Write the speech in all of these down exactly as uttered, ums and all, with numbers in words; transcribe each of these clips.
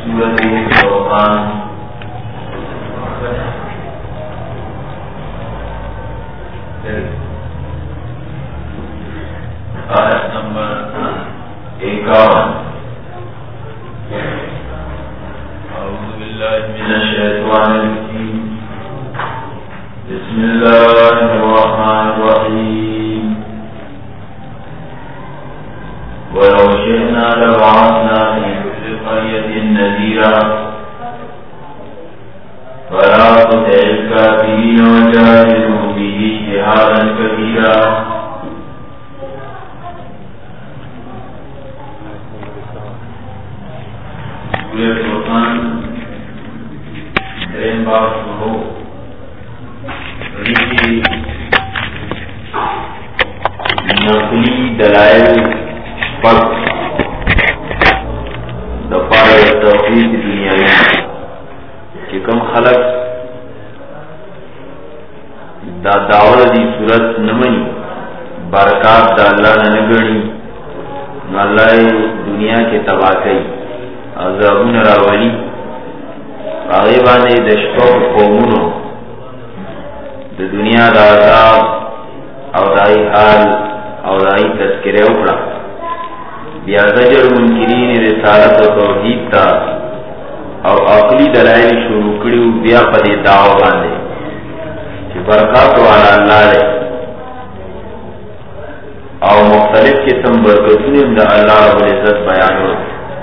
सूरत फुरकान आयत नंबर इक्यावन। अऊज़ु बिल्लाहि मिनश शैतानिर रजीम। बिस्मिल्लाहिर रहमानिर रहीम। वलौ शिअना लबअसना फी कुल्लि क़रयतिन नज़ीरा फला तुति'ल काफ़िरीन वजाहिदहुम बिही जिहादन कबीरा। सूरह फुरकान प्रेम बात हो नकली दलाइल पर दफार तौहीद दुनियावी कि कम खलक दा दावल दी सूरत नमनी बरकत दा अल्लाह ने नगणी अल्लाह दुनिया के तबाह कई अज़ाबुन रावली आगे बाने दशको कौमुनो द दुनिया दा अज़ाब और दाई हाल और दाई तज़किरे उकड़ा बिया ज़जर मुनकिरीन रिसालत और तौहीद ता और अक़ली दलाइल शुरू करियो बिया पदे दाव बांधे कि बरकत वाला अल्लाह है और मुख्तलिफ किस्म बरकतुन दा अल्लाह रब्बुल इज़्ज़त बयान हो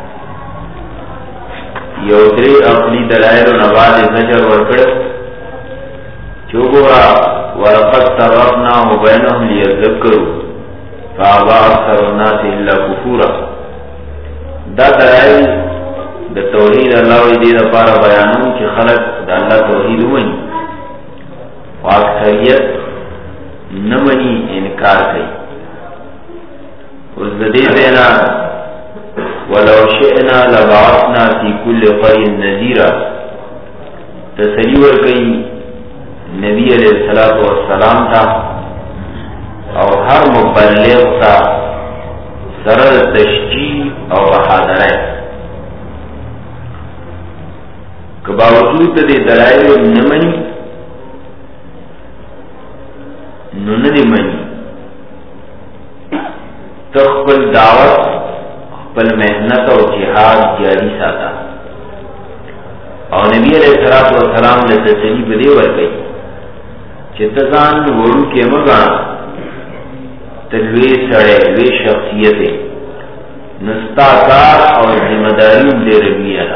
योद्रे अक़ली दलाइल और नवाज ज़जर वर्कड़ चोगोरा वलक़द सर्रफ़नाहु बैनहुम लियज़क्करू फ़अबा अक्सरुन्नास इल्ला कुफूरा। दा दलाइल द तौहीद अल्लाह दे दपारा बयानों कि खलक द अल्लाह तौहीद मनी अक्सरियत न मनी इनकार कई। उस दे देना वलौ शिअना लबअसना फी कुल्लि क़रयतिन नज़ीरा तसली वर कई नबी अलैहिस्सलातु वस्सलाम था और हर मुबल्लिग़ था सरल तशजीह और बहादुर है के बावजूद दे दलाइल न मनी न मनी तो खपल दावत खपल मेहनत और जिहाद जारी साता और नबी अलैहिस्सलातु वस्सलाम ने तसली बदे वर कई चित्तजान वड़ू के मगा तलवे सड़े वे शख्सियत नुस्ताकार और जिम्मेदारी दे रही है।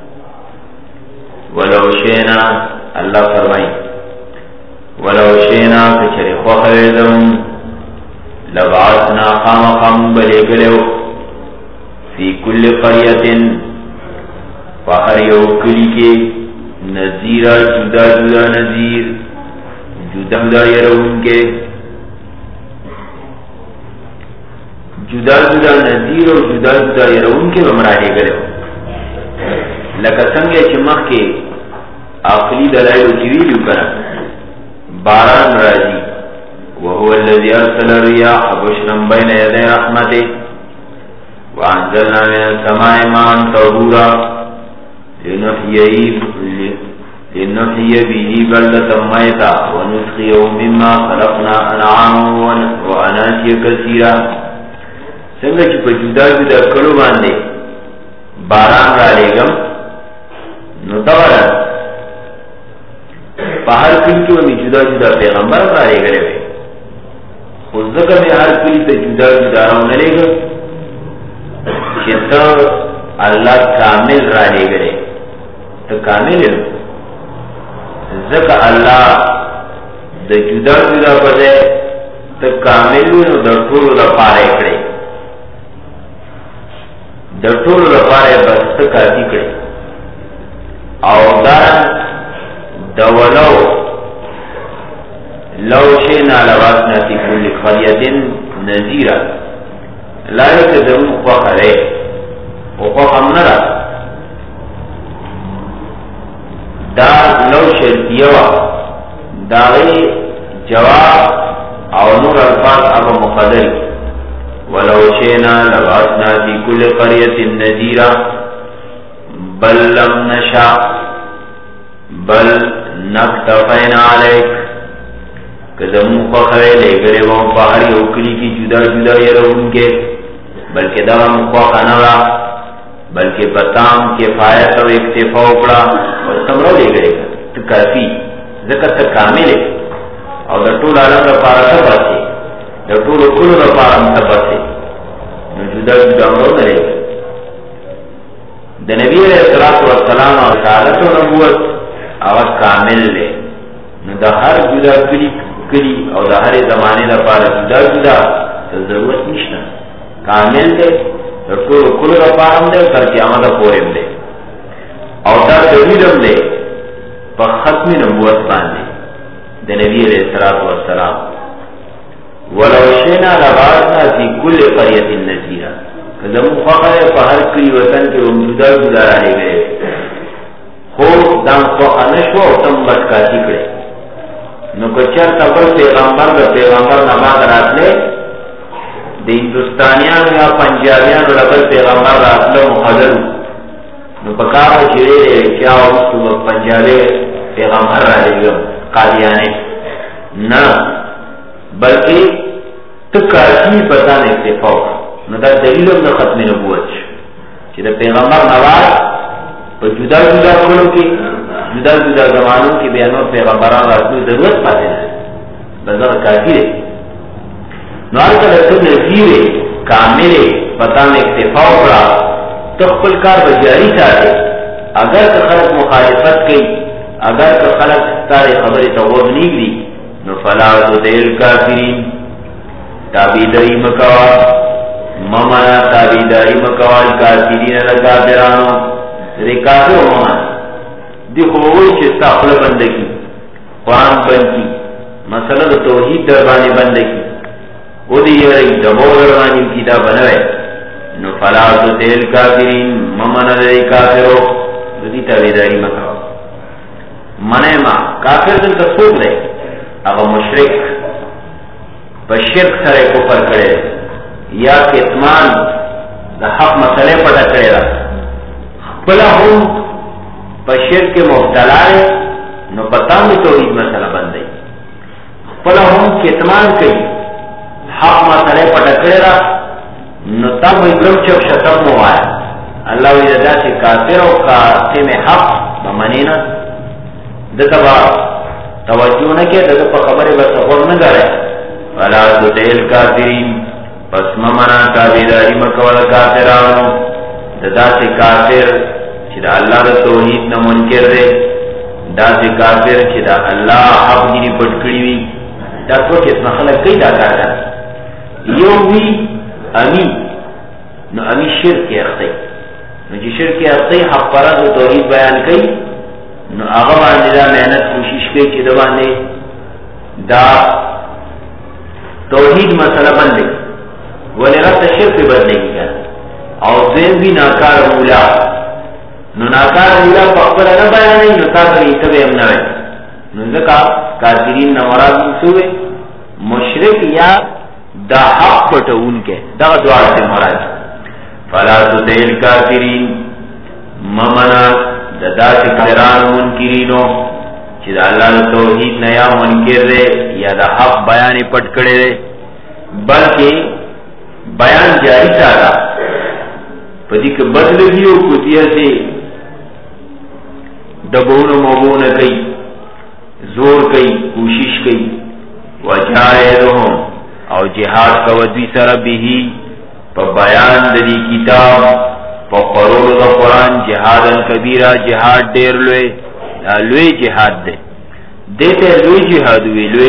वलौ शिअना अल्लाह फरमाई वलौ शिअना कचरे ख्वाहिदम लबअसना खामखम बले गलो फी कुल्लि क़रयतिन फहर यो कली के नज़ीरा जुदा जुदा नज़ीर जुदा जुदा यरउन के जुदा जुदा नज़ीर और जुदा जुदा यरउन के बमराहे गए लकसंगे चिमख के आखिरी दलाइल उजवीलू करा बारान राजी वहुवा अल्लज़ी अरसल रियाह बुशरन बैन यदै रहमतिह वअंज़लना मिनस समाइ माअन तहूरा लिनुहयिय बिही बलदतम मैता वनुस्क़ियहु मिम्मा खलक़ना अनआमन व अनासिया कसीरा। संगे कि जुदा जुदा कड़ो बांधे बारान रालेगम नुतवरा बाहर कल के में जुदा जुदा पैगंबर राले गए उस जगह में हर कल से जुदा जुदा रहा लेगा चित्त अल्लाह कामिल राले गए तो कामिल जक अल्लाह द जुदा जुदा बदे तो कामिल द टोल द पारे करे द टोल द पारे बस काफी करे और दारन दवलो लौ शिअना लबअसना फी कुल्लि क़रयतिन नज़ीरा लायक दम फ़खरे वो हमनरा दा लौ शर्तिया दावे जवाब और नूर अल्फाज अब मुक़द्दर वलौ शिअना लबअसना फी कुल्लि क़रयतिन नज़ीरा بل لم نشا بل نکتفین علیک کدمو خوخوے لے گرے وہ پہاڑی اوکلی کی جدا جدا یرون کے بلکہ دغا مخوخ نورا بلکہ بتام کفایت و اکتفا اکڑا اور تمرو لے گرے گا تو کافی ذکر تا کامل ہے اور در طول عالم را پارا تا بچے در طول کل را پارا تا بچے نو جدا جدا امرو نرے گا دا نبی علیہ السلام اور رسالت و نبوت آواز کامل لے نو دا ہر جدا کلی کلی اور دا ہر زمانے دا پارا جدا جدا تا ضرورت نشتا کامل لے در طول کل را پارا دے تر قیامت پورم دے اور دا دلیلم دے پا ختم نبوت باندے دا نبی علیہ السلام ولو شینا لبعثنا فی کل قریت نذیرا کدم فقر پا ہر کلی وطن کے جدا جدا رہے گئے خوب دام فقر نشو تم بچکاتی کرے نو کچر تبر پیغمبر دا پیغمبر نماز رات لے دا ہندوستانیان یا پنجابیان لبر پیغمبر رات لے مخدر نو پکاو چرے کیا وستو پنجابی پیغمبر را لے گم قادیانے نا بلکہ تکاتی بتانے اکتفاو نو دا دلیلم دا ختم نبوت چی دا پیغمبر نواز پا جدا جدا کلو کی جدا جدا زمانوں کی بیانوں پیغمبران راتو ضرورت پاتے ہیں بزر کافی رہے نو آرکا لکھو نظیر کامل بتانے اکتفاو پڑا تخپل کار بجاری چاہتے اگر که خلق مخالفت کی اگر که خلق تاری خبری تغور نیگری نو فلا تطیع کافرین تابیداری مکوا ممانا تابیداری مکوا کافرین لکافرانو دے کافر ممانا دی خووی چستا خل بندگی قرآن بند کی مسئلہ توحید دربانی بندگی او دی یری دبو دربانی کتا بنوے نو فلا تطیع کافرین ممانا دے کافرو دی تابیداری مکوا منع ما کافر دل تصوب دے اگا مشرک پا شرک سرے کفر کرے یا کتمان دا حق مسئلے پڑا کرے را پلا ہم پا شرک مبتلا ہے نو پتام بھی توحید مسئلہ بندے پلا ہم کتمان کئی حق مسئلے پڑا کرے را نو تب اکرم چک شتم موایا اللہ ویدہ سے کافر و قاسم حق بمنینا دتا با توجہ نہ کیا دتا پا خبر بس خور نہ کرے ولا تطیع کافرین پس ممنا تابیداری مکول کافرانو دتا سے کافر چدا اللہ دا توحید نہ منکر دے دا سے کافر چدا اللہ حق جنی پٹکڑی وی دا تو کس خلق کئی دا کارا یو بھی امی نو امی شرک اختی نو جی شرک اختی حق پرد و توحید بیان کئی نو آغا باندے دا محنت کوشش کئی چی دا باندے دا توحید مسئلہ بندے ولی رفت شرک بندے کی کیا اور زین بھی ناکار مولا نو ناکار مولا پاکپر انا بیانے نو تاکر ایتب امنوے نو ذکا کافرین نمراد منصوبے مشرک یا دا حق پتون کے دا دوار سے مراد فلا تطیع کافرین ممنا دا سے کافران منکرینو چی دا اللہ توحید نیا منکر دے یا دا حق بیانی پٹ کڑے دے بلکہ بیان جاری سارا پدی کہ بدلگیوں کتیا سے دبون و مبون کئی زور کئی کوشش کئی وجاہدہم او جہاد کا ودوی سر بھی پا بیان دی کتاب پا قرول دا قرآن جہادا کبیرہ جہاد دیر لوے لوے جہاد دے دیتے لوے جہاد ہوئی لوے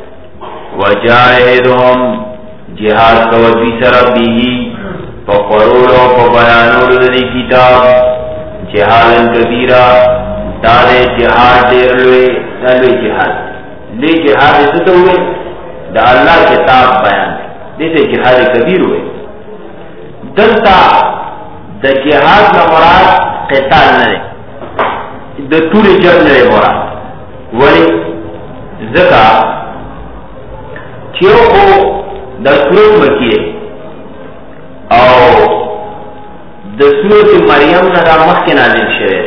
وجاہدہم جہاد کا ودوی سر بھی پا قرول و پا بیانول دی کتاب جہادا کبیرہ دارے جہاد دیر لوے دا لوے جہاد لے جہاد اسے تو ہوئے دا اللہ کتاب بیان دے دیتے جہاد کبیر ہوئے دلتا دا جہاد نا مراد قتال نرے دا طول جب نرے مراد ولی زکا چیو کو دا سلوک مکیے او د سورۃ مریم نه دا مخکې نازل شوی،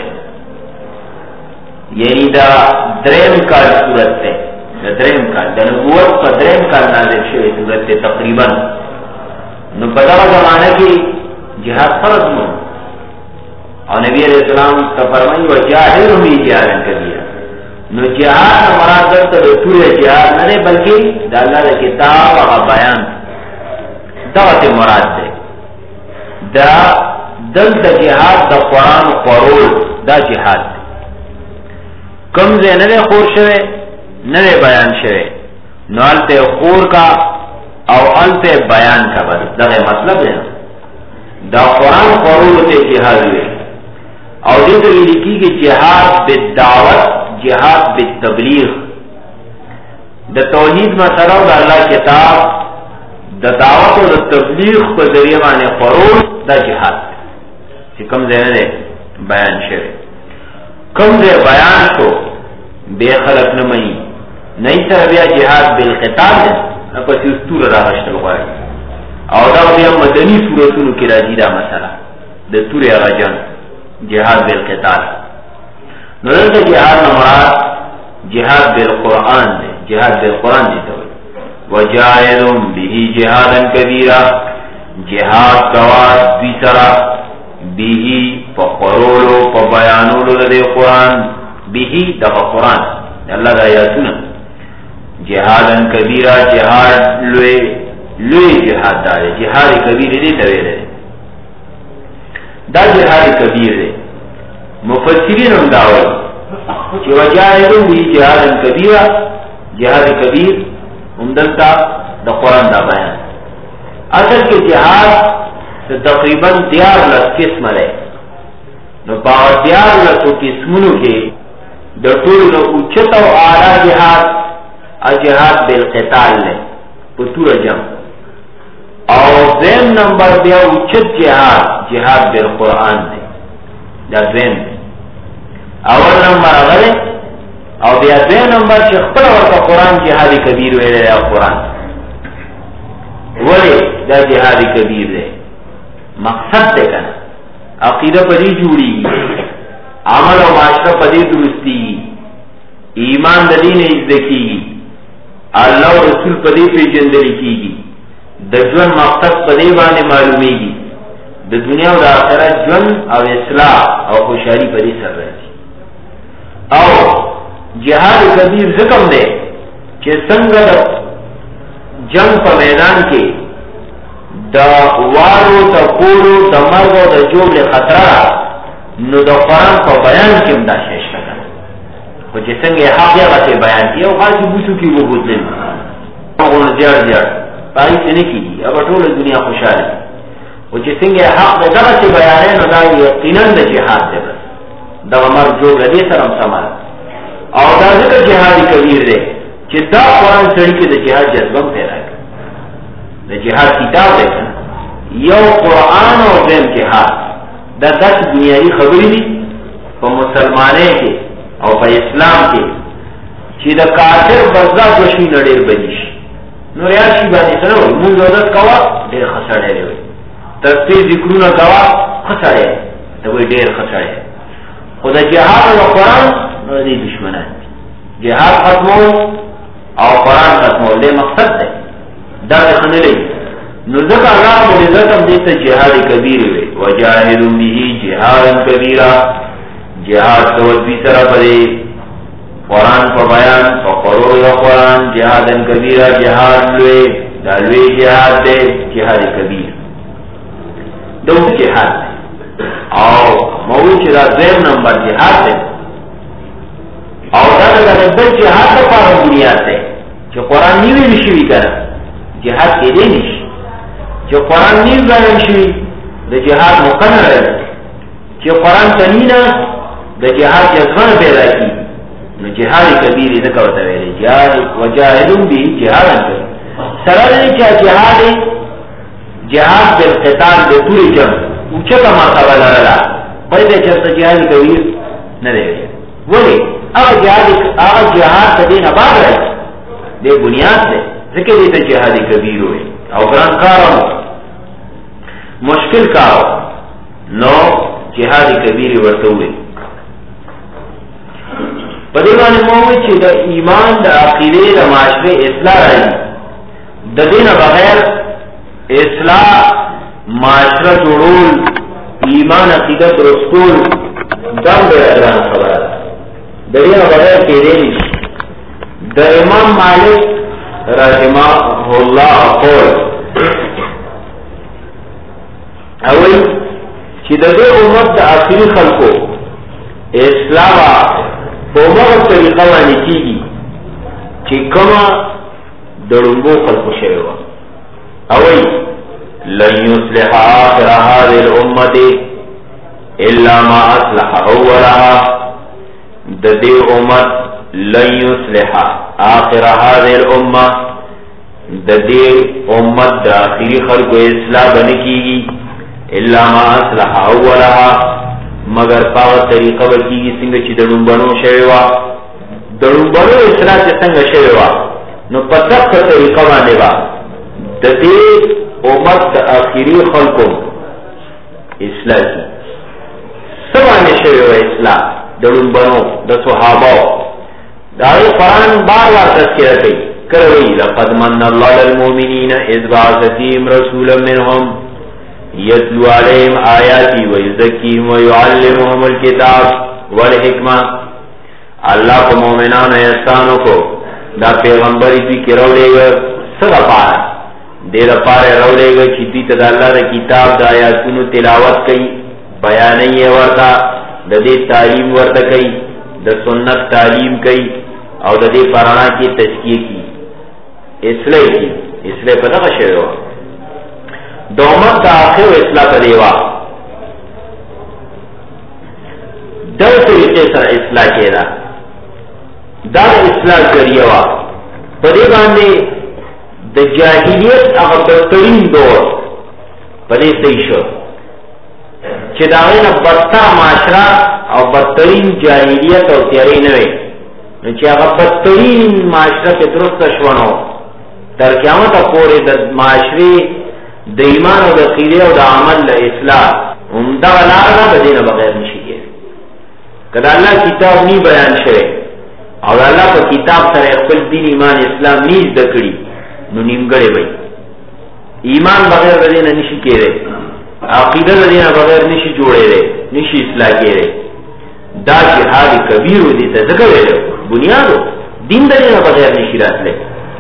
یعنی دا دریم کال سورت ته، دا دریم کال د نبوت په دریم کال نازل شوی سورت ته تقریبا. نو په دغه زمانه کې جهاد فرض نو، او نبی علیہ السلام ته فرمایي وجاهدوا به جهادا کبیرا. نو جهاد مراد دلته د ټول جهاد نه بلکې د الله د کتاب او بیان دغه مراد ده. دا دلته جهاد د قرآن خورول دا جهاد ده. کم ځای نه دی خور شوی، نه دی بیان شوی، نو هلته خور کا او هلته بیان کا، بس دغه مطلب دی. دا قرآن خورولو ته جهاد وی، او دې ته ویل کېږي جهاد بالدعوت، جهاد بالتبلیغ. د توحید مسله او د الله کتاب د دعوت او د تبلیغ په ذریعہ باندې خورول دا جهاد چې کوم ځای نه بیان شوی. کوم ځای بیان شو بے خلق نه مې نه تر بیا جهاد بالقتال نه په دستور راغشتل غواړي، او دا بیا مدني سورتونو کې راځي دا مسله د تورې راجان جهاد بالقتال. نو دلته جهاد نه مراد جهاد بالقرآن دی، جهاد بالقرآن دی ته وایي. وجاهدهم به جهادا کبیرا، جهاد کوا دوی سره به په قرولو په بیانولو د قرآن، به دغه قرآن الله د آیاتونه. جهادا کبیرا جهاد لوی لوی جهاد دی، جهاد کبیر دی ته ویل دا جهاد کبیر دی. مفسرین هم دا وایي چې وجاهدهم به جهادا کبیرا، جهاد کبیر هم دلته د قرآن دا بیان. اصل کې جهاد تقریبا دیار لس قسمه دی. نو په دیار لسو قسمونو کې د ټولو نه اوچت او اعلی جهاد الجهاد بالقتال دی په توره جمع، او دویم نمبر بیا اوچت جهاد جهاد بالقرآن دی، دا دویم دی. اول نمبر هغه دی، او بیا دویم نمبر چې خپل ورته قرآن جهاد کبیر ویلی دی. قرآن ولی دا جهاد کبیر دی؟ مقصد دی کنه، عقیده پدې جوړیږي، عمل او معاشره پدې درستی، ایمان د دین عزت کیږي، الله او رسول پدې پیژندل کیږي، د ژوند مقصد پدې باندې معلومیږي، د دنیا او د آخرت ژوند او اصلاح او خوشحالي پدې سره راځي. او جهاد کبیر ځکه دی چې څنګه جنگ په میدان کې دا وارو تا کولو دا مرگ و دا جوب لی خطره، نو دا قرآن پا بیان کم دا ششتا کن خو چه سنگ حق یا غطی بیان کی او خاصی بوسو کی وہ بودلن اغن زیار زیار پاہی سے نکی دی اب طول دنیا خوشحال ہے. خو چه سنگ حق دا دا غطی بیان ہے، نو دا یقیناً دا جہاد دے بس دا مرگ جوب لدی سرم سمال. او دا ذکر جہادی کبیر دے چه دا قرآن سڑی کے دا جہاد جذبم پیدا کر، دا جهاد کتاب دی یو قرآن او دیم جهاد. دا دس دنیاوی خبری دی په مسلمانۍ کې او په اسلام کې چې د کافر بزا دوشي نه ډېر بدي شي. نو ریاض شي باندې سره وایي مونږ عادت کوه ډېر ښه سړی دی، تسبیح ذکرونه کوه ښه سړی دی، ته وایي ډېر ښه سړی دی. خو د جهاد او قرآن نو دې دشمنان دي. جهاد ختمول او قرآن ختمول دې مقصد دی، دا څنګه لري. نو ځکه الله عزت هم دې ته جهاد کبیر وي. وجاهدوا به جهادا کبیرا، جهاد کوي سره پرې قرآن په بیان او قرآن او قرآن جهادا کبیرا، جهاد لوی دا لوی جهاد دی، جهاد کبیر دوه جهاد دی. او موږ چې دا دویم نمبر جهاد دی، او دا د جهاد لپاره بنیاد دی چې قرآن نیوي نشي کنه جهاد کې دی نشي، چې قرآن نیو بیان شي د جهاد مقرر دی، چې قرآن تنینا د جهاد جذبه پیدا کی، نو جهاد کبیر دې څه ورته ویلي جهاد. وجاهدوا به جهادا کبیر سره دې چې جهاد جهاد بالقتال د ټول جنگ او چې ما مرتبه لرله په دې چې جهاد کبیر نه دی. ولی هغه جهاد هغه جهاد د دې نه بعد راځي، د بنیاد دی، ځکه دې ته جهاد کبیر وي. او ګران کارو مشکل کارو نو جهاد کبیر ورته وي. په دې باندې مو وی چې د ایمان د عقیده د معاشره اصلاح راځي، د دې نه بغیر اصلاح معاشره جوړول ایمان عقیده رسول دم به ګران خبره ده، د دې نه بغیر کېدې نشي. د امام مالک رحمه الله قول اوی چې د دې امت د اخري خلکو اصلاح په موږ طریقه باندې کیږي چې کومه د لومبو خلکو شوی و. اوی لن يصلح آخر هذه الامه الا ما اصلح اولها، د دې امت لن يصلح آخر هذه الامه، د دې امت د اخري خلکو اصلاح بنه کیږي الا ما اصلح اولها، مگر پاوه طریقه وکیږي څنګه چې د لومبنو شوی و. د لومبنو اصلاح چې څنګه شوی و نو په دغه طریقه باندې و د دې امت د اخري خلکو اصلاح کی څه باندې شوی و اصلاح د لومبنو د صحابه. دا قرآن بار بار تذکرہ کوي کروي لقد من الله للمؤمنین اذ بعث فيهم رسولا منهم يتلو عليهم آياتي ويزكيهم ويعلمهم الكتاب والحکمة. الله کو مومنان احسانو کو دا پیغمبری دوی کی رو لے گا سگا پارا دیر پارا رو لے گا چی دوی تا اللہ دا کتاب دا آیاتونو تلاوت کئی، بیانی ورطا دا دے تعلیم ورطا کئی، دا سنت تعلیم کئی، او دا دے پرانا کی تشکیه کی اصلاح کی اصلاح پتا خشوی ہوا دومت دا آخر اصلاح پدیوا در طریقے سر اصلاح کے دا دا اصلاح کریوا پدی باندے دا جاہلیت اگر بدترین دور پدی سیشو چه داغینا بدتا معاشرہ او بدترین جاہلیت او تیاری نوے چه اگر بدترین معاشرہ پی درست شونو تر قیامت پورے دا معاشرے د ایمان او د عقیده او د عمل له اصلاح هم دا لاره د دینه بغیر نشي کېږي. کله الله کتاب نی بیان شوی او الله په کتاب سره خپل دین ایمان اسلام نی زده کړی نو نیمګړی وي. ایمان بغیر د دینه نشي کېږي، عقیده د دینه بغیر نشي جوړېږي، نشي اصلاح کېږي. دا جهاد کبیر دي ته ځکه ویل بنیادو دین د دینه بغیر نشي راتلی.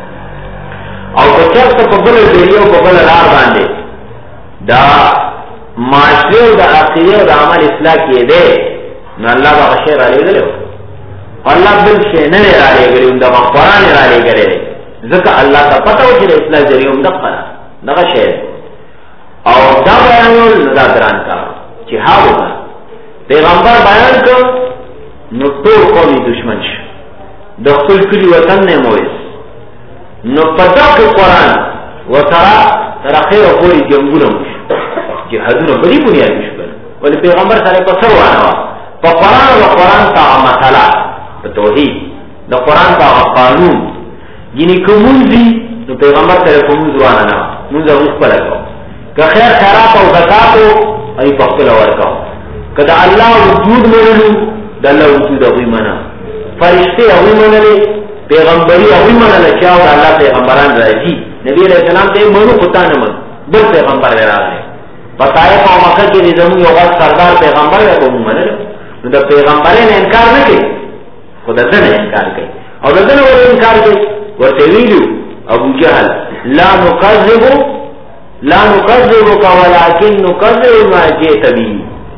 او پچرته په بل ذریعہ او په بل لار باندې دا معاشره او د عقیده او د عمل اصلاح کېده نو الله به شی را لګلو. الله بل شی نه را لګلو، دا قرآن را لګلې ځکه الله ته پته و چې د اصلاح ذریعہ هم دغه دغه شی او دا بیانول دا دران کا چې هاو پیغمبر بیان کو نو ټول قومي دشمن شي د خپل کلی وطن نه مویس نو پدک قرآن و ترا تر اخیر پوری جنگونه مش جهادونه بری بنیاد مشکل ولی پیغمبر سره په سر وانه په قرآن او قرآن ته مثلا په توحید د قرآن ته قانون یني کومځي نو پیغمبر سره کوم ځوانه نه موږ اوس پلګو که خیر خیرات او زکات ای په خپل ورکاو کله الله وجود لرلو د الله وجود او ایمان فرشتي او ایمان پیغمبری اوی منل چاو دا اللہ پیغمبران راجی نبی علیہ السلام تے منو خطا نمن بل پیغمبر راجی بتائے پا مکہ کی نظام یو غد سردار پیغمبر ہے وہ منل نو دا پیغمبرین انکار نکی خدا دن انکار کئی او دا دن ور انکار کئی ورطویلو ابو جہل لا نقذبو لا نقذبو کا ولیکن نقذبو ما جیت بی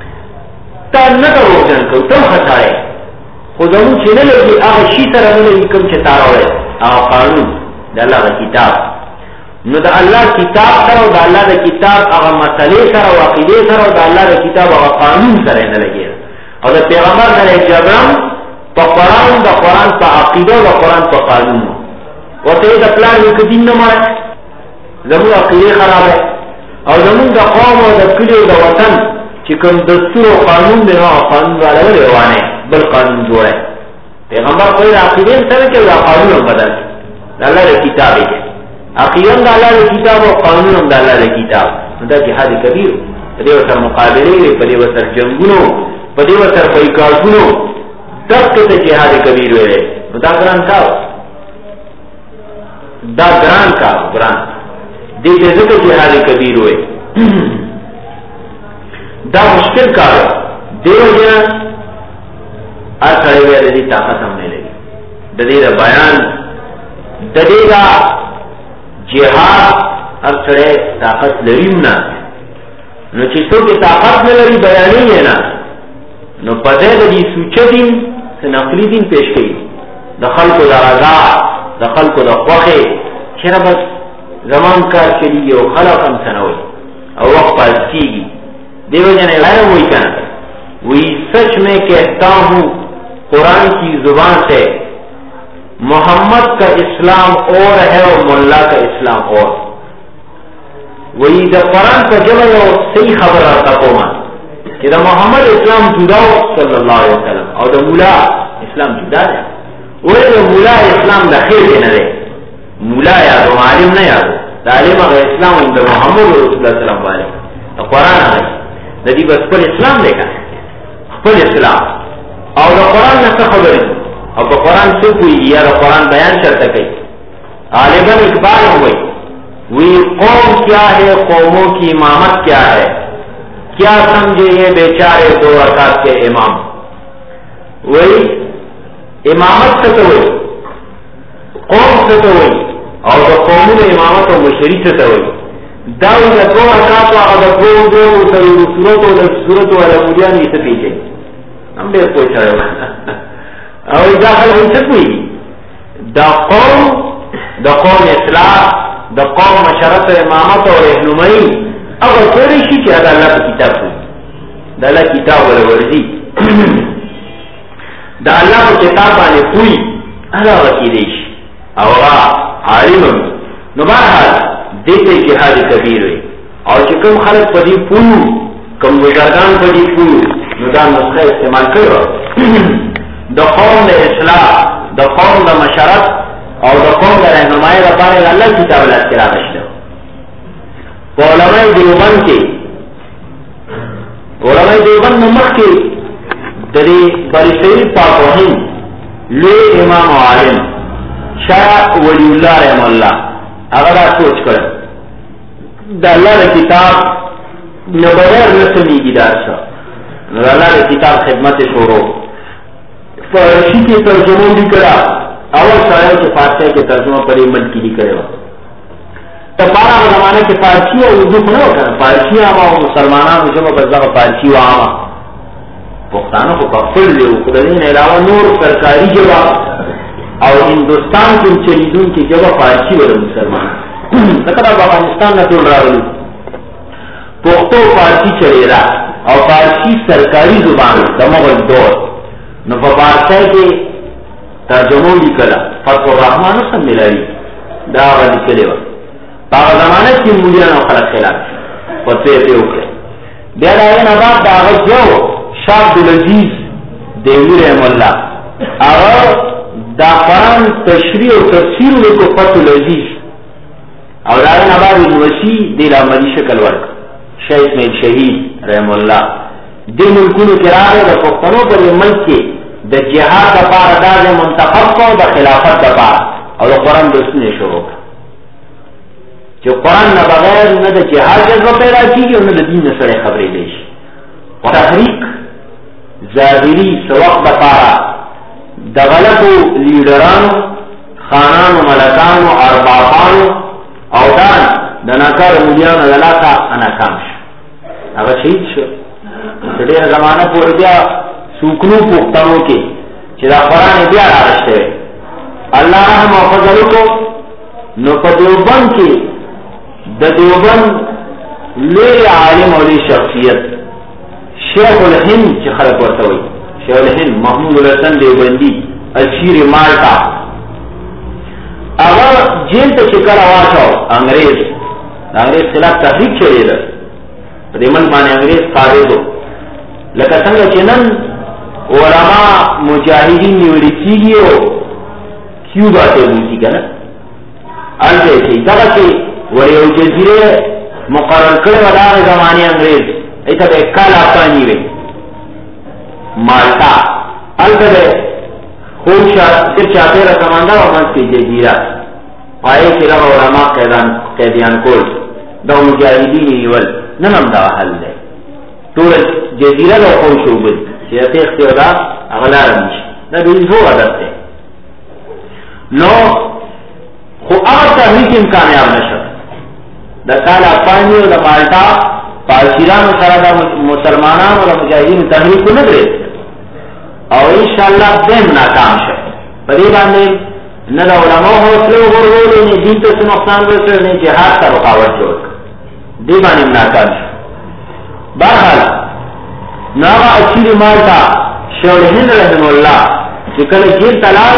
تا نتا روزن کو تم خطائے خودمون چې نه لګي هغه شي سره نه لګي کوم چې تاراوي هغه قانون د الله کتاب نو د الله کتاب سره او د الله د کتاب هغه مسلې سره او عقیده سره او د الله د کتاب هغه قانون سره نه لګي او د پیغمبر سره جبران په قرآن د قرآن په عقیده او د قرآن په قانون ورته د پلان کې دین نه مات زموږ عقیده خراب او زموږ د قوم او د کلی او د وطن چې کوم دستور او قانون دی هغه قانون راوړل روانه بل قانون جوړه پیغمبر کوئی عقیده سره کې دا قانون بدل الله د کتاب دی عقیده د الله د کتاب او قانون د الله د کتاب دا جهاد کبیر پدې ورته مقابلې، پدې ورته جنگونو، پدې ورته بایکاټونو، دغه ته جهاد کبیر ویلې. نو دا ګران کار، دا ګران کار، ګران دې ته ځکه جهاد کبیر وې. دا مشکل کار دیو جنا اړه ویلې دې طاقت هم نه لري د دې بیان د دې دا جهاد اړه طاقت لري نه. نو چې څوک طاقت نه لري بیانې نه، نو په دې د دې سوچدين نقلی دین پیش کړي، د خلکو د رضا، د خلکو د خوښه، چیرې بس زمان کار چلیږي او خلک هم سنوي او وقت پاس کیږي. دیو جن غیر وہی کہنا وہی سچ میں کہتا ہوں قرآن کی زبان سے، محمد کا اسلام اور ہے اور ملا کا اسلام اور. وہی دا قرآن کا جب اور صحیح خبر آتا قوما کہ دا محمد اسلام جدا ہو صلی اللہ علیہ وسلم اور دا مولا اسلام جدا ہے. وہ دا مولا اسلام دا خیر دینا دے، مولا یاد ہو عالم نہ یاد ہو، عالم اگر اسلام ان دا محمد رسول اللہ صلی اللہ علیہ وسلم دا قرآن آئی دا دی بس پر اسلام دیکھا پر اسلام اور دا قرآن نہ خبر ہے. اور دا قرآن سے کوئی یا دا قرآن بیان کرتا کئی غالباً اقبال ہوئی وی قوم کیا ہے، قوموں کی امامت کیا ہے، کیا سمجھے یہ بیچارے دو رکعت کے امام. وہی امامت سے تو ہوئی، قوم سے تو ہوئی، اور دا قوموں میں امامت اور مشری سے تو ہوئی. داو دا دو رکعت اور دا دو دو دا صورت و دا صورت والا مجھان یہ سے پیچھے ہم بے پوچھا ہے اور داخل ہم سے کوئی دا قوم دا قوم اصلاح، دا قوم مشرت امامت اور رہنمائی اگر کوئی شی کہ دا اللہ کی کتاب ہوئی، دا اللہ کتاب والا ورزی دا اللہ کو کتاب آنے کوئی اللہ وکی دیش اور عالم نو بہرحال دیتے جہاد کبیر ہوئی. اور چکم خلق پدی پولو کم بزرگان پدی پولو نو دا نسخہ استعمال کرو دا قوم دا اصلاح، دا قوم دا مشرت اور دا قوم دا رہنمائی دا پانے اللہ کتاب اللہ کرا دشتو. علماء دیوبند کے علماء دیوبند نمک کے دری بری سید پاک وحیم لے امام و عالم شاہ ولی اللہ رحم اللہ اگر آپ سوچ کر دا اللہ نے کتاب نبغیر نسلی کی دار شاہ اللہ نے کتاب خدمت شورو فارسی کے ترجمہ بھی کرا اول شاعر کے فارسی کے ترجمہ پر ایمن کی بھی کرے وقت تو بارہ زمانے کے فارسی اور اردو کو نہ ہوتا فارسی آما اور مسلمانہ مجھے بزا فارسی و آما پختانوں کو کفر لے خدین علاوہ نور سرکاری جگہ اور ہندوستان کے چلیدون کی جگہ فارسی والے مسلمان تکر اب افغانستان نہ توڑ رہا ہوں پختو فارسی چلے رہا اور فارسی سرکاری زبان دمغل دور نفا فارسی کے ترجموں بھی کرا فتح الرحمن سب ملائی دا آغا نکلے وقت باغ زمانت کی مولیان و خلق خلاف فتوے پہ اوکے بیاد آئین آباد دا آغا جو شاہ عبدالعزیز دیوی رحم اللہ آغا دا قرآن تشریح و تفسیر لکو فتح العزیز اور آئین آباد انوسی دیل عملی شکل ورک شاہ اسمیل شہید رحم اللہ دی ملکونو کراغے دا پختنو پر یہ ملک کے دا جہاد دا پار داز منتخب کو دا خلافت دا پار اور دا قرآن دستنے شروع کا جو قرآن نہ بغیر نہ دا جہاد جذبہ پیدا کی گی اور نہ دا دین نسڑے خبری دیش تحریک ظاہری سوق دا پارا دا غلطو لیڈرانو خانانو ملکانو اربابانو او دان دا ناکار مولیانو دلاتا اناکام شو اگر شہید شو دیر زمانہ پور بیا سوکنو پختانو کے چدا قرآن بیا راشتے اللہ رحم و فضلو کو نو پا دیوبند کی دا دیوبند لے عالم و لے شخصیت شیخ الہند چی خلق ورطوئی شیخ الہند محمود الحسن دیوبندی الشیر مالٹا اگر جیل تا چکر آواشاو انگریز انگریز خلاف تحریک چلے در دیمن مانے انگریز قابضو لکه څنګه چې نن علماء مجاهدین نیولې کېږي او کیوبا ته ځي کنه البته چې دا چې ور یو جزیره مقرر کړو د هغه زمانه انګريز ایتا بے کالا پانی وی مالتا البته خوب صرف چاپیر سمندر و منز کی جزیرہ پائے کی رب علماء قیدیان کول دا مجاہدین نیول ننم دا حل دے طول جزیرہ دا خوب شوبل چیزا تیختی و دا اغلا رمیش دا بیزو عدد دے نو خو اگر تحریک امکانیاب نشد دا کالا پانی و دا مالتا پاسیران و سرا دا مسلمانان و دا مجاہدین تحریک کو نگرے او انشاءاللہ دیم ناکام شد پدی باندے نہ دا علماء حوصلے ورولو نے دین تو نقصان رسول نے جہاد کا رکاوٹ جوڑ دی باندے ناکام شد بہرحال ناغا اچھی مالتا شیخ ہند رحمہ اللہ چکل جیل تلال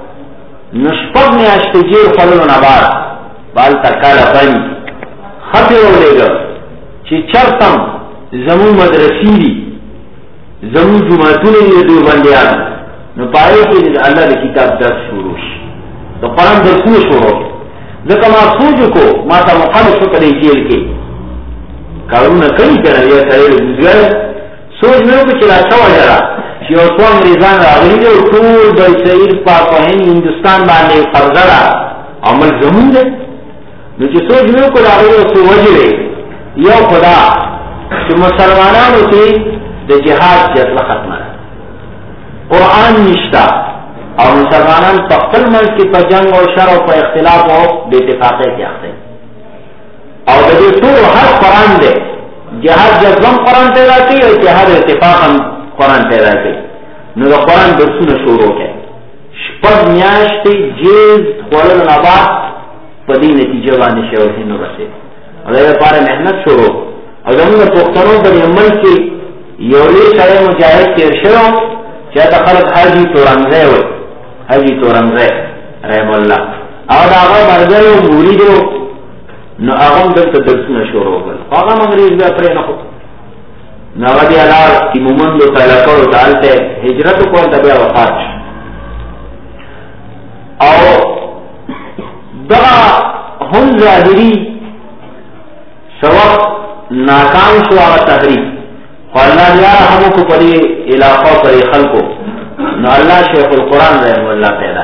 نشپد میں اشت جیل خلو نبار بالتا کالا بنی خطے ہو لے گا چی چرتم زمون مدرسی دی زمون جماعتون دی دو بندیان نو پائے کہ اللہ دی کتاب درس شروع تو قرآن درسون شروع ذکا ما سوچو کو ما تا مقابل شکر جیل کے کارون کئی کرنا یہ سرے بزگر سوچ میں کو چلا سوا جرا چی او تو انگریزان راغلی دے او طول بای سعیر پاک و ہند ہندوستان باندے قرضرہ عمل زمون دے نو چی سوچ میں کو راغلی او سو وجرے یو خدا چی مسلمانانو تی دا جہاد جزل ختم ہے قرآن نشتا اور مسلمانان پختل ملک کی پر جنگ اور شر اور پر اختلاف ہو بے اتفاقے کے آتے اور دے تو ہر قرآن دے جہاد جذبم قرآن پیدا کی اور جہاد اتفاق قرآن پیدا کی نو دا قرآن درسون شروع کے شپد نیاشتی جیز خولل نبات پدی نتیجہ باندے شیوہی نو رسے اور دے پارے محنت شروع اور دے پختنوں پر عمل کی یولی سڑے مجاہد تیر شروع چاہتا خلق حجی تو رمزے ہوئے حجی تو رمزے رحم اللہ اور آغا مرگر و مورید و نو آغام دلتا درسنا شروع ہوگل آغام انگریز بے اپرے نخو نو آغا دی علار کی مومند و تلکر و تعالتے حجرت کو انتا بیا وفات اور دغا ہم ظاہری سوق ناکام شو آغا تحریف اللہ یا ہموں کو پڑی علاقہ پڑی خلقوں نو اللہ شیخ القرآن رحم اللہ پیدا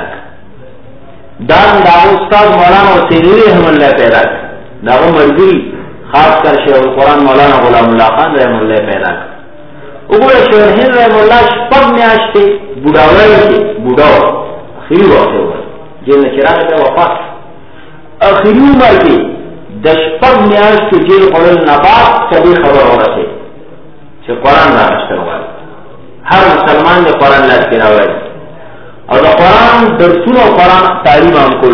کر دان داو استاد مولانا حسین رحم اللہ پیدا کر داو مرضی خاص کر شیخ القرآن مولانا غلام اللہ خان رحم اللہ پیدا کر اگوڑے شیخ ہند رحم اللہ شپب میں آشتے بڑاورائی کے بڑاو اخیری وقت ہوگا جیل نے چراغ پہ وفات اخیری عمر کے دشپب میں آشتے جیل قرآن نبات سبھی خبر ہو رہے چه قرآن را اشتر وائی ہر مسلمان دے قرآن لات کے راوائی اور دا قرآن درسون و قرآن تعلیم آنکول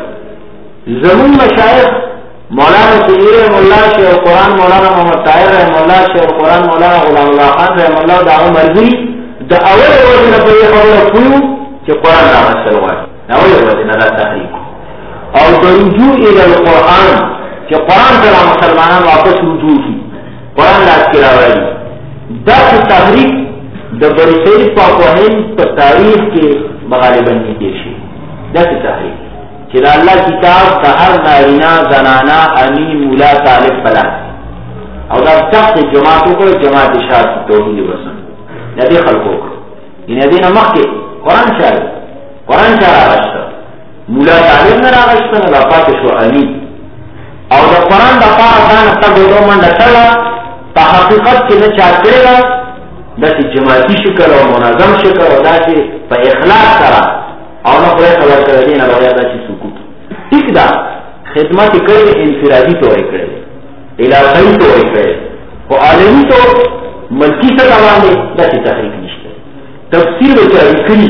وائی زمون مشایخ مولانا سعیر رحم اللہ شیخ قرآن مولانا محمد طاہر رحم اللہ شیخ قرآن مولانا غلام اللہ خان رحم اللہ دا مرضی دا اول وزن پر یہ خبر کلو چه قرآن را اشتر وائی اول وزن را تحریک اور رجوع الى القرآن چه قرآن پر مسلمانان واپس رجوع کی قرآن لات کے راوائی دا تحریک دا برسیل پاک و ہند پر تاریخ کے مغالباً کی دیشی دا تحریک کہ دا اللہ کتاب دا ہر نارینا زنانا امین مولا طالب بلا اور دا تخت جماعتوں کو جماعت اشارت توحید وسن ندی خلقوں کو یہ ندی نمک کے قرآن شاہد قرآن شاہ راغشتا مولا طالب نہ راغشتا نہ پاک شو امین اور دا قرآن دا پاک دان تا گوڑو من نسلا تا حقیقت کے نہ چاہتے گا داسی جماعتی شکل و منظم شکل و داسی پا اخلاق کرا اور نہ پرے خبر کردین بغیر داسی سکوت ٹک دا خدمت کرے انفرادی تو ہوئی کرے علاقائی تو ہوئی کرے و عالمی تو ملکی سے دوانے داسی تحریک نشتے تفسیر بچاری کری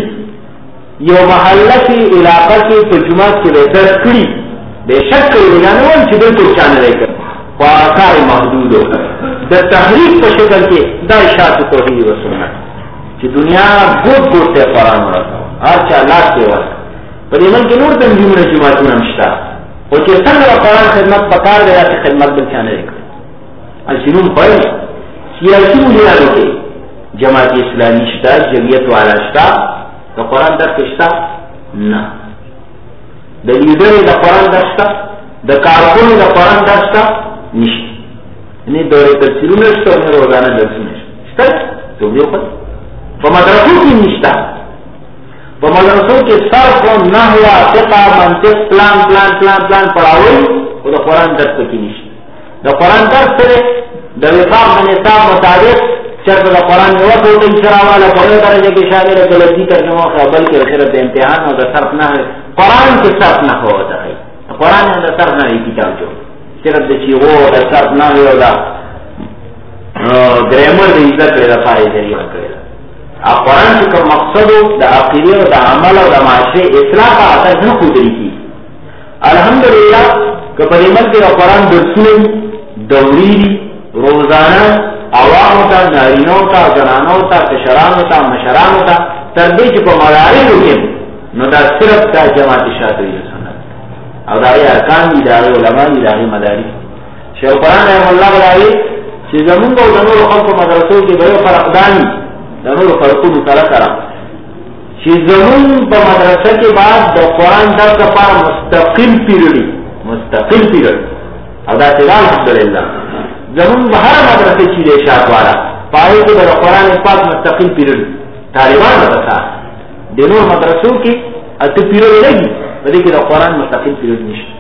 یو محلہ کی علاقہ کی ترجمات کے بے درد کری بے شک کری بجانے وان چدر تو چانے رہے کر وآکار محدود ہو دا تحریک پر شکل کے دا اشاعت توحید و سنت چی دنیا گوٹ گوٹ سے قرآن مرتا ہو ہر چاہ لاکھ کے وقت پر ایمن کے نور تنظیمون جماعتون ہمشتا اور چی سنگ و قرآن خدمت پکار دیا سے خدمت بلچانے رکھتے السنون پر سیاسی ملیانوں کے جماعت اسلامی شتا جمعیت والا شتا دا قرآن در کشتا نا دا لیدر دا قرآن در شتا دا کارکون دا قرآن در شتا نشت نه دورې تفسیرونه شته نه روزانه درسونه شته ته یو په په مدرسو کې نشته په مدرسو کې صرف او نحو فقه منطق پلان پلان پلان پلان پڑھاوي او د قران درس کې نشته د قران درس سره د وفاق د نصاب مطابق چرته د قران یو ټوټه شراواله په درجه کې شامل غلطي کرنے او بلکې صرف امتحان او د صرف نه قران کې صرف نه هوته ہے قران د صرف نه کتاب جو صرف د چی وو د صرف نه یو دا ګرامر د عزت لپاره دی ورکړل ا قران کې کوم مقصد د عقیده او د عمل او د معاشره اصلاح ته نه خودري کی الحمدلله کپدې مکه د قران درسونه دوري روزانه عوام ته نارینو ته زنانو ته کشرانو ته مشرانو ته تر دې چې په مدارسو کې نو دا صرف د جماعت شاطری سنت او دا یې ارکان دي د علماء دي د مدارس شیخ قران رحم الله تعالی چې زمونږ او د نورو خلکو مدرسو کې به فرق دانی د نورو فرقونو سره سره چې زمونږ په مدرسه کې بعد د قران درس لپاره مستقل پیریډ مستقل پیریډ او دا چې الحمدلله زمون بهر مدرسې چې له شاعتواله پای کې د قرآن پاک مستقل پیریډ طالبان وتا د نور مدرسو کې اته پیریډ لګي بلکې کې د قرآن مستقل پیریډ نشته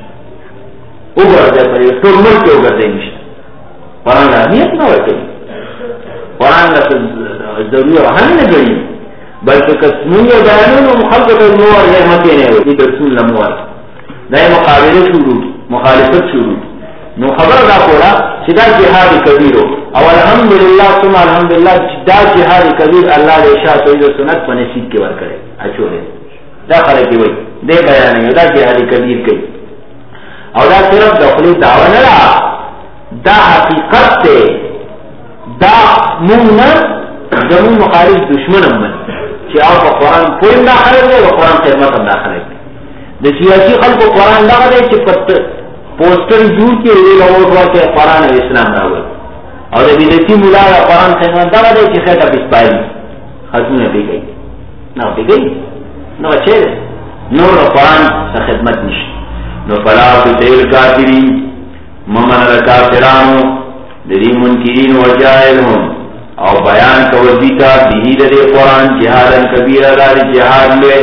وګورئ په یو ټول ملک کې وګورئ نشته قرآن اهمیت نه ورکوي قرآن له ضروري وهن نه کوي بلکې کسمونه بیانونو مخالفت نور رحمت نه وي د رسول الله مو دا مقابله شروع مخالفت شروع نو خبر دا کولا چې دا جهاد کبیر او الحمدلله ثم الحمدلله دا جهاد کبیر الله دې شاه توحید سنت په نصیب کې ورکړي اچوله دا خلک وي دې بیان نه دا جهاد کبیر کوي او دا صرف د خپل دعوه نه دا حقیقت ته دا مونږ نه زموږ مخالف دشمن هم چې او په قران پوی داخله دی او قران خدمت هم داخله دی د سیاسي خلکو قران دا دی چې پته پوسټر جوړ کې ویل او ورته قران او اسلام راوړي او د بدعتي مولا قران څنګه دا دی چې خطه بسپایي حضور به کوي نو به کوي نو چې نو قران څخه خدمت نشي نو فلا تل کافرین ممن الکافرانو د دې منکرین او جاهلون او بیان کوي دیتا به د قران جهادن کبیره دار جهاد له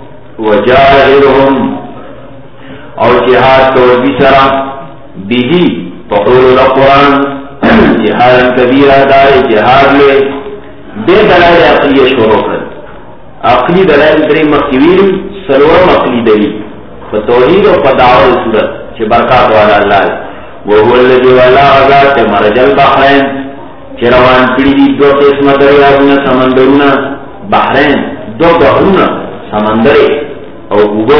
وجاهلهم او جهاد کوي سره به فقول القران جهاد کبیره دار جهاد له به دلایل عقلی شروع کړ عقلی دلایل درې مخکوي سلور عقلی دلیل په توحید او په دعوت صورت چې برکات والا الله وهو الذي ولا ذات مرج البحرين چروان کړي دي دوه قسمه دریاونه سمندرونه بحرین دو بحرونه سمندر او وګو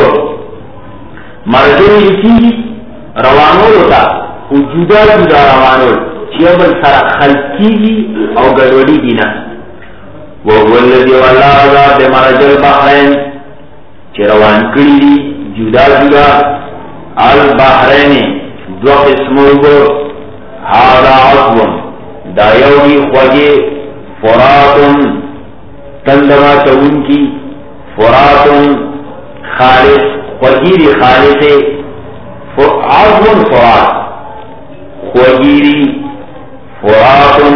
مرجو کی روانو ہوتا او جدا جدا روانو چې بل سره خلقي او ګډوډي دي نه وهو الذي ولا ذات مرج البحرين چروان کړي دي جدا جدا البحرين دو قسمو گو هذا عصب دا یوی خوگی فراتن تندما چون کی فراتن خالص خوگیری خالص عصب فرات خوگیری فراتن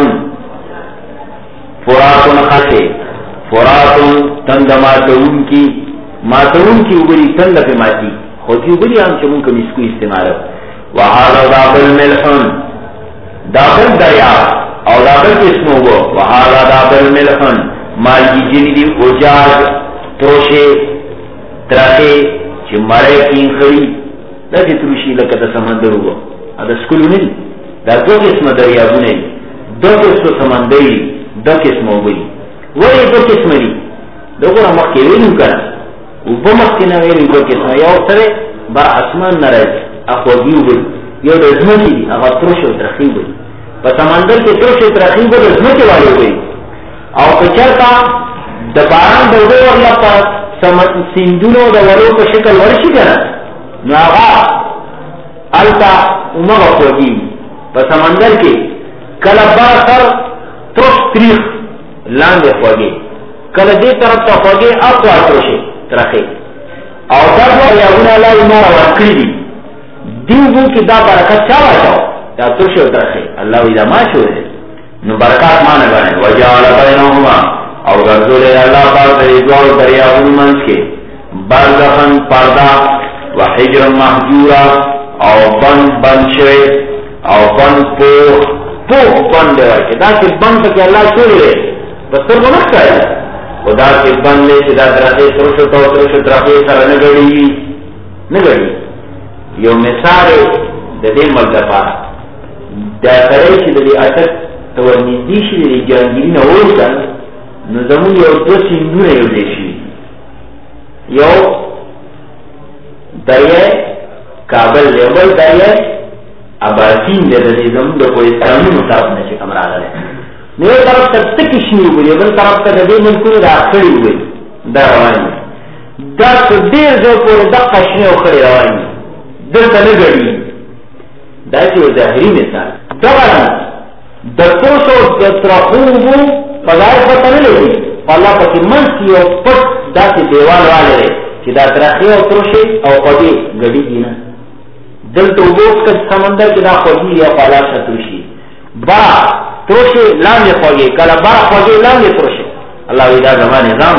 فراتن خاصے فراتن تندما چون کی ما چون کی اوبری تند پہ ماتی خوگی اوبری ہم چون کم اس کو استعمال ہو وهذا داخل ملحن داخل دریا او داخل اسمو گو وهذا داخل ملحن مالگی جنیدی اجاج تروشے تراتے چی مرے کین خری لیتی تروشی لکتا سمندر گو ادا سکلو نہیں دا دو قسم دریا گو نہیں دو قسم سمندری دو قسمو گوی وی دو قسم دی دو گونا مخی ویلو کنا او با مخی نویلو دو قسم یاو سرے بر اسمان نرائز اخوگی وبل یو د ازمکی دی اغا ترش و ترخی وبل پا سمندر کے ترش و ترخی وبل ازمکی والی وبل او پچرتا دباران دوگو اغلا پا سندونو دا ورو پا شکل ورشی کنا نو اغا علتا امغا خوگی پا سمندر کے کلبا سر ترش تریخ لاند خوگی کل دی طرف تا خوگی اقوا ترش ترخی او در و یاغون اللہ امارا ورکلی دی دیو بو کی دا برکت چاوا چاو دا ترش او ترخی اللہ ویدہ ما شو دے نو برکات مانا گانے وجعل بینہما او گرزولے اللہ پاک دے دوار دریاؤن منس کے برزخن پردہ وحجر محجورا او بند بند شوے او بند پوخ پوخ بند دے ورکے دا سی بند تکی اللہ سوری دے بس تر بنک کرے و دا سی بند لے چی دا ترخی ترشت او ترشت رخی سر نگڑی نگڑی یو مثال د دې ملک لپاره دا سره چې د دې اټک تورنيدي شي د جانګيري نه وځل نو زموږ یو څه سیندونه یو دي شي یو دایې کابل لیول دایې اباسین د دې زموږ د کوهستانونو طرف نه چې کوم راغله نو یو طرف ته تک شي وي بل طرف ته د دې ملکونو راخړي وي دا روان دا ډېر ځو په دغه شنه او خړې روان دلته نه ګړي دا چې ظاهري مثال دا د توسو د ترخوبو په ځای پته نه لګي الله پکې منځ یو پټ داسې دیوال والے چې دا ترخی او ترشي او قدي ګړي دي نه دلته وګورئ چې سمندر کې دا قدي یا پالاشه ترشي با ترشي لاندې خوږي کله با خوږي لاندې ترشي الله دا زمانه نظام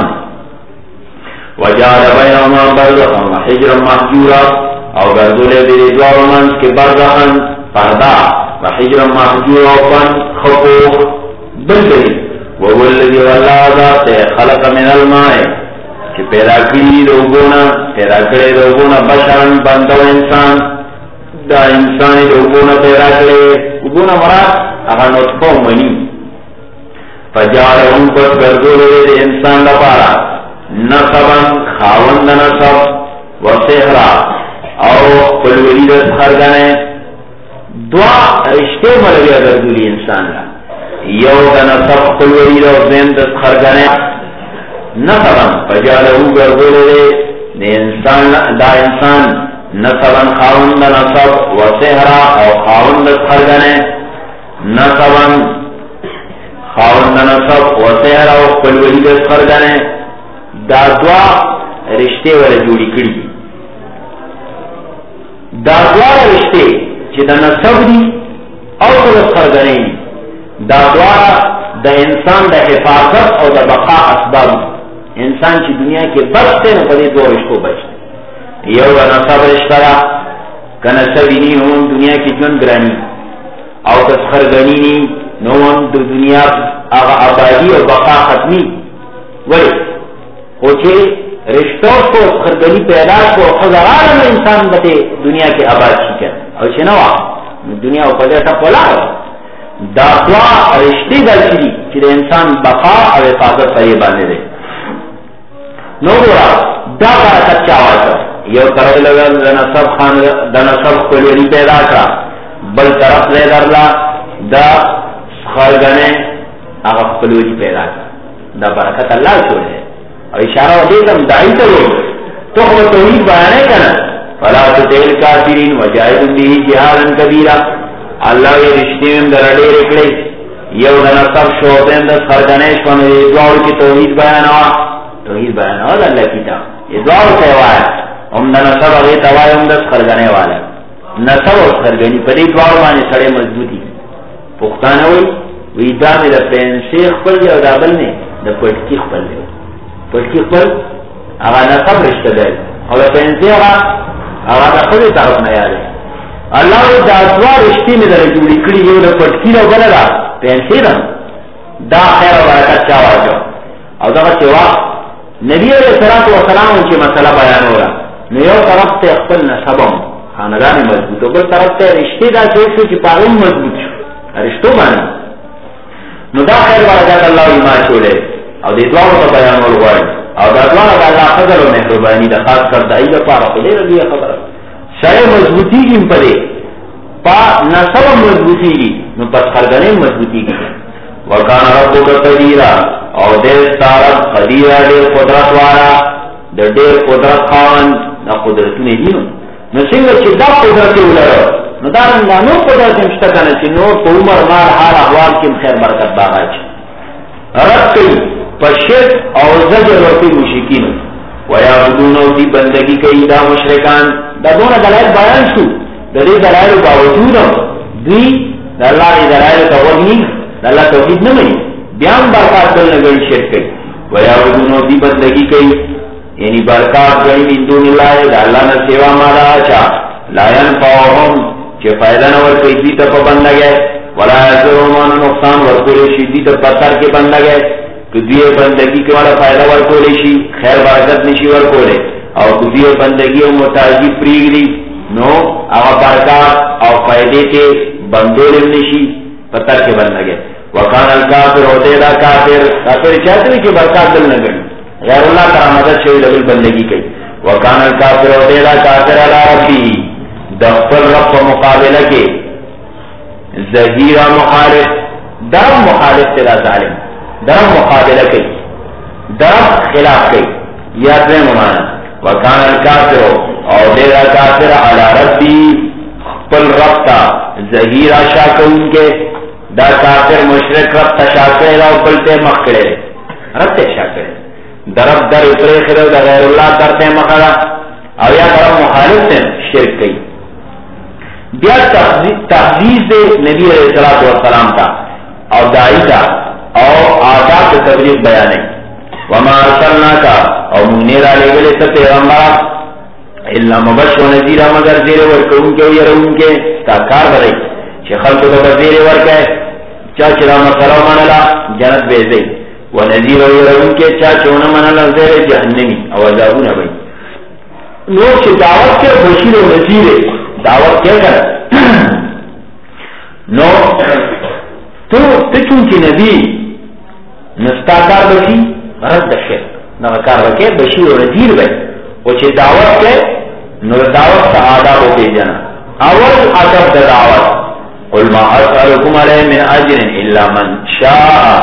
وجعل بينهما برزخا وحجرا محجورا او گردولے دیدی دوارو منز کے برزخن پردا وحجرا محجورا پن خفوخ بلدری وهو الذي والله ذات خلق من الماء چی پیدا کری دوگونا پیدا کری دوگونا بشرن بندو انسان دا انسانی دوگونا پیدا کری دوگونا مراد اگا نطفو منی فجارهم پس گردولے دیدی انسان لپارا نصبا خاوند نصب وصحرا او پلوری دست خرگنے دعا رشتے ملوی گردولی انسان لا یو دا نصب پلوری دست خرگنے نصبا فجالہو گردولے دے انسان دا انسان نصبا خاوند نصب وصحرا او خاوند دست خرگنے نصبا خاوند نصب وصحرا او پلوری دست خرگنے دا دعا رشتے والا جوڑی کری دا دعا رشتے چی دا نصب دی او دا خرگنی دا دعا دا انسان دا حفاظت او دا بقاء اسباب انسان چی دنیا کے بچتے نا پدی دو رشتو بچتے یو دا نصب رشتہ دا که نصبی نی ہون دنیا کی جن گرانی او کس خرگنی نی نون دو دنیا آغا آبادی او بقاء ختمی ولی خوچے رشتوں کو خرگنی پیدا کو خزران میں انسان بتے دنیا کے آباد شکر اور چنوا دنیا کو پدے سا پولا دا دعا رشتے دل چلی چلے انسان بقا اور حفاظت پر یہ باندھے دے نو گورا دا برکت چاوا کر یو طرف لگا دنا سب خان دنا سب خلوری پیدا کرا بل طرف لے درلا دا خرگنے آغا خلوری پیدا کرا دا برکت اللہ چھوڑے اور اشارہ دیکھم دائی کرو تو وہ توحید بیانے کنا فلا تطیل کافرین وجاہد بیہی جہادا کبیرا اللہ یہ رشتے میں درڑے رکڑے یو دنا سب شوطین دس خرگنیش فنو یہ دعاو کی توحید بیانوا توحید بیانوا دا اللہ کیتا یہ دعاو سیوایا ام دنا سب اغی توائی ام دس خرگنے والا نصب اور خرگنی پدی دعاو بانے سڑے مضبوطی پختانوی ویدہ میں دا پینسے خپل دے اور دابل نے دا پٹکی خپل دے پٹکی خپل اغا نصب رشتہ دے اور دا پینسے اغا اغا دا خود طرف نیا دے اللہ دا دعا رشتی میں در جوڑی کری یو دا پٹکی دا بلا دا پینسے دا دا خیر و برکت چاوا جو اور دا چوا نبی علیہ السلام ان کی مسئلہ بیان ہو رہا نیو طرف تے اخبر نصبم خاندان مضبوط ہو بل طرف تے رشتے دا چوشو کی پاغم مضبوط شو رشتو بانا نو دا خیر برکت اللہ ایمان چھوڑے اور دی دعا تا بیان ہو رہا اور دا دعا دا اللہ خضر و محربانی دا خاص کر دائی دا پارا خلے رضی خبر سرے مضبوطی کی پدے پا نصب مضبوطی کی نو پس خرگنے مضبوطی کی وکان ربو کا قدیرہ اور دیر ستارت قدیرہ دیر قدرت والا در دیر قدرت خان نا قدرتو نے دینو نو سنگر چی دا قدرتی اولارو نو دارن نا نو قدرت مشتکن چی نور پا عمر مار حال احوال کم خیر برکت باغا چی رد کئی پا شرک اور زجر وقتی مشرکین ویعبدونو دی بندگی کئی دا مشرکان دا دون دلائل بیان شو دا دی دلائل باوجودم دوی د الله دلایل ته ودی د الله توحید نه مني بیا هم برکات بل نه ګڼي شرک کوي ويعبدون دی بندگی کوي یعنی برکات ګڼي من دون الله د الله نه سیوا مالا چا لا ينفعهم چې فائدہ نه ورکوي دې ته په بندګي ولا يضرهم نقصان ورکوي شي دې ته پتر کې بندګي کدیه بندگی کې ولا فائدہ ورکول شي خیر برکت نشي ورکول او کدیه بندگی او متعجی پریږدي نو هغه برکات او فائدې کې بندول نشي پتر کې بندګي وکان الکافر او دې دا کافر کافر چاته کې برکات دل نه غړي غیر الله تعالی مدد شوی له بندگی کوي وکان الکافر او دې دا کافر علی ربی د خپل رب په مقابله کې ظهیر مخالف در مخالف تلا ظالم در مقابله کوي در خلاف کوي یا دې معنا وکان الکافر او دې دا کافر علی ربی خپل رب تا ظهیر شاکون کې دا کافر مشرک رب تشاکر او بلته مخ کړي رب تشاکر درب در اتره خرو دا غیر اللہ درتے مخلا او یا درب مخالف سے شرک کئی بیا تحدیث نبی علیہ السلام تا او دائی تا او آداب تبلیغ بیانے وما ارسلنا کا او منیر علی گلے تا پیغمبر اللہ مبشر و نذیر مگر زیر ورکون کے و یرون کے تاکار برائی چه خلقو تا زیر ورکے چاچی را مسلو منلا جنت بیزی ونذیر و یرون کے چاچونا منلا زیر جہنمی او عذابونا بھئی نور چه دعوت کے بشیر و نذیر دعوت کیا کر نو تو تچونچی نبی نستاکار بشی رد شرک نوکار وکے بشیر و نذیر بھئی وچه دعوت کے نور دعوت تا آداب ہوتے جنا اول عدب دا دعوت قل ما اسألكم علیہ من اجر الا من شاء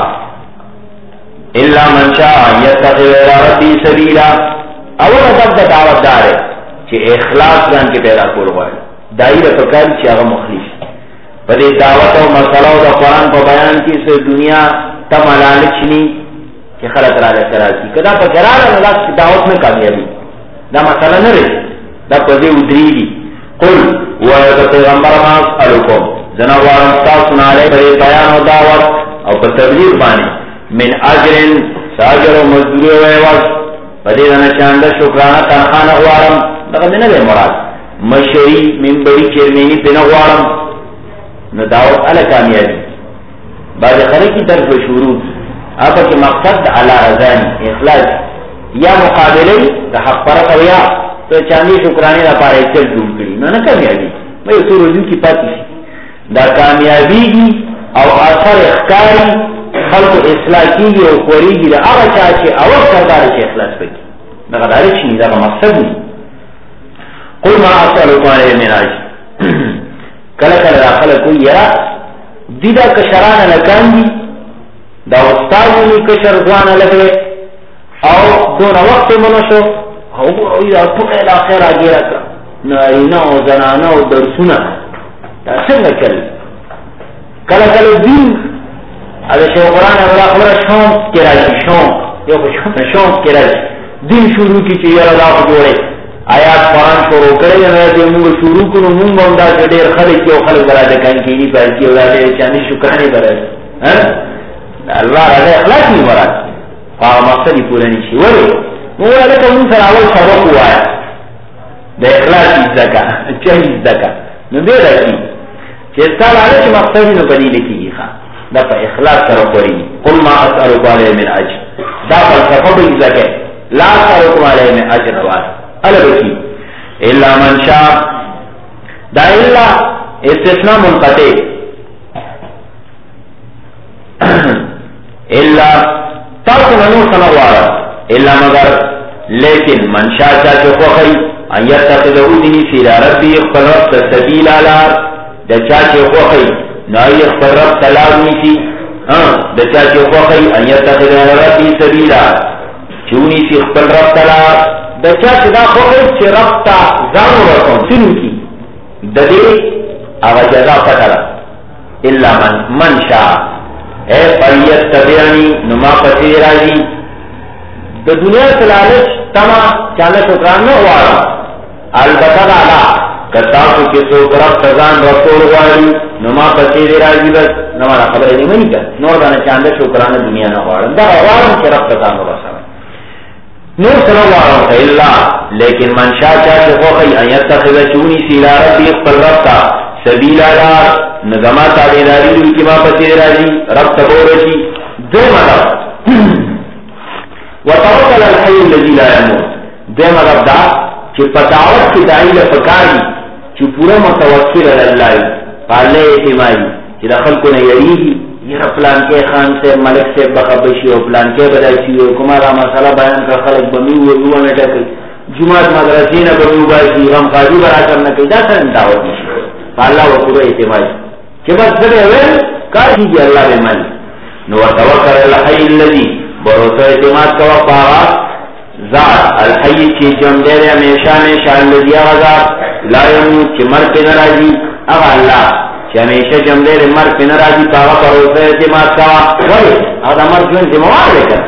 الا من شاء يتخذ الى ربي سبيلا اول عدب دا دعوت دارے چه اخلاص جان کے پیدا کول غواړي دایره پکاري چې هغه مخلص په دې دعوت او مسلو د قران په بیان کې سه دنیا ته ملالچ ني چې خلک را لاسي کدا په قران الله کی دعوت میں کامیابی دا مسله نه لري دا په دې ودرېږي قل و پیغمبر ما اسالکم جنوارم تاسو نه لري بیان او دعوت او په تبلیغ باندې من اجرن ساجر و مزدوری و عوض په دې نه چاند شکرانه تنخانه غواړم دا نه نه مراد مشری منبری چیرمنی پنه غواړم نو دعوت اله کامیابی بعد خلک کی طرف شروع اپا کی مقصد علی رضان اخلاص یا مقابله د حق پر او یا ته چاندی شکرانه لپاره چل جوړ کړي نو نه کامیابی مې ټول دې کی پاتې دا کامیابی او اثر اخکاری خلق اصلاح کیږي او کوریږي دا هغه چا چې اول کردار چې اخلاص وکړي دا غواړي چې دا مقصد دی قل ما اسالکم علیه من اجر کله کله داخله کوي یا دیدا کشرانه لکاندي دا استادونی کشر ځوانه لګي او دون وخت منشو او یا ټول الاخر اجر نه او زنانه او درسونه دا څنګه کوي کله کله دین اگر شو قرآن اگر خبر شوق کې راځي شوق یو په شوق کې راځي دین شروع کی چې یاره دا جوړه آیات قرآن شروع کړي نه دې موږ شروع کړو موږ هم دا ډېر خلک یو خلک راځي کله کې نه پاتې او دا چې شکرانه درته ها الله راځي اخلاص نه مراد هغه مقصد یې پوره نشي وله نو ولکه موږ سره اول سبق وایا د اخلاص ځکه چې ځکه نو دې راځي چې تعالی چې مقصد نه بدلی کیږي ښا دا په اخلاص سره کوي قل ما اسالک علیه من اجر دا فلسفه به ځکه لا اسالک علیه من اجر وای البتی الا من شاء دا الا استثناء منقطع الا تاسو نو سنوار الا مگر لیکن من شاء چې خوخی ان یتخذو دینی فی ربی خلق سبیل علی د چا چې خوخی نای خبرت سلام نیسی ها د چا چې خوخی ان یتخذ ربی سبیلا چونی سی خپل رب تعالی د چا چې دا خوخی چې رب تا ځان ورکوم سینو کی د دې هغه جزا پټه الا من من شاء اے فریت تبعنی نما پتی راځي د دنیا تلالچ تما چاله شکران نه واره البته دا کتاسو کې څوک رب تزان رسول غواړي نو ما پسې دی راځي بس نو ما خبره دې مې نه نور باندې چاند شکرانه دنیا نه غواړم دا غواړم چې رب تزان ورسره نور سره غواړم الا لیکن من شاء چې خو خي ان يتخذ شوني سیلا ربي خپل رب تا سبیلا دار نظما تابعداري دې کې ما پسې راځي رب تبورشي دو مطلب وتوکل الحي الذي لا يموت دې مطلب دا چې پتاوت کې دایي له پکاري چې پورا متوکل علی الله پاله اعتمادي چې د خلکو نه یریږي یره پلان کې خان سے ملک سے بخبشي او پلان کې بدای شي او کومه مسله بیان کړ خلک بمی وو نه ټکي جمعه مدرسې نه بمی وایي هم قاضي برا کرنا کې دا څنګه دعوت نشي الله او پورا اعتمادي چې بس دې وې کار کیږي الله به مل نو توکل علی الحي الذي بروسه اعتماد کوا پاغا ذات الحی چی جم دیر ہمیشہ ہمیشہ الذی غزا لا یموت چی مر پہ نراجی اغا اللہ چی ہمیشہ جم دیر مر پہ نراجی پاگا پروسہ اعتماد کوا ولی اغا مر جون زموار لے کر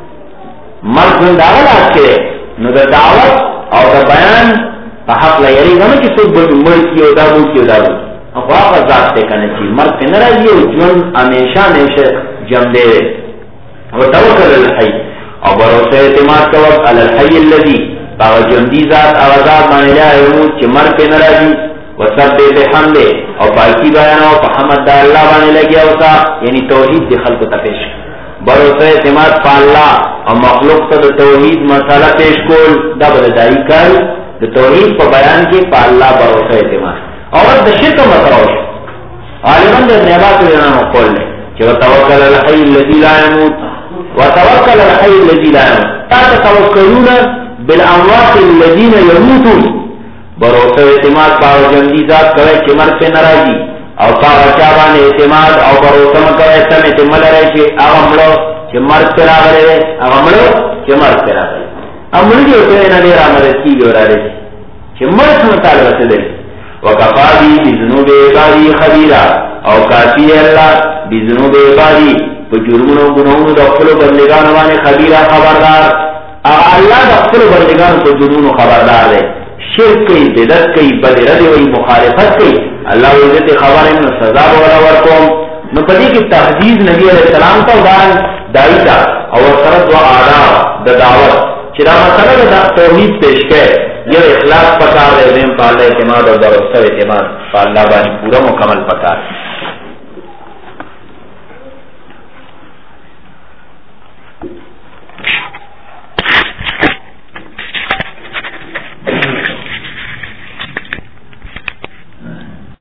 مر جون داغل آج کرے نو دا دعوت او دا بیان پا حق لیری گا چی سب مر کی او دابو کی او دابو اخوا آغا ذات تے کنے چی مر پہ نراجی او جون ہمیشہ ہمیشہ جم دیر او توکل الحی او بروسه اعتماد کوي علی الحي الذي باغ جمدی ذات اوازات باندې لا یموت چې مر په ناراضي وسبح بحمده او پاکی بیان او محمد الله باندې لګیا وتا یعنی توحید د خلق ته پیش بروسه اعتماد په الله او مخلوق ته د توحید مساله پیش کول دا بل دای کار د توحید په بیان کې په الله بروسه اعتماد او د شرک متروش عالمان د نعمت لري نو کول چې توکل علی الحي الذي لا يموت وتوكل على الحي الذي لا يموت تتوكلون بالاموات الذين يموتون بروسه اعتماد پاو جمدی ذات کوي چې مر په ناراضي او پاو چا باندې اعتماد او بروسه مکوي سمې ته مل راځي چې هغه مړو چې مر په راغلي هغه مړو چې مر په راغلي امر دې په نه لري امر کیږي وراره چې مر څه تعالی رسول وکفا بی بذنوب عبادی خبیرا او کافی الله بذنوب عبادی په جرمونو ګناونو د خپل بندگانو باندې خبيره خبردار الله د خپل بندگانو په جرمونو خبردار دی شرک کوي بدعت کوي بدرد وي مخالفت کوي الله دې خبره نو سزا ولا ورکوم نو په دې کې تهدید نبی عليه السلام ته ودان دایتا او سره دعا اعلی د دعوت چې دا مسله د توحید پیش کړي یو اخلاص پکار دی زم په الله اعتماد او د رسول اعتماد په الله باندې پورا مکمل پکار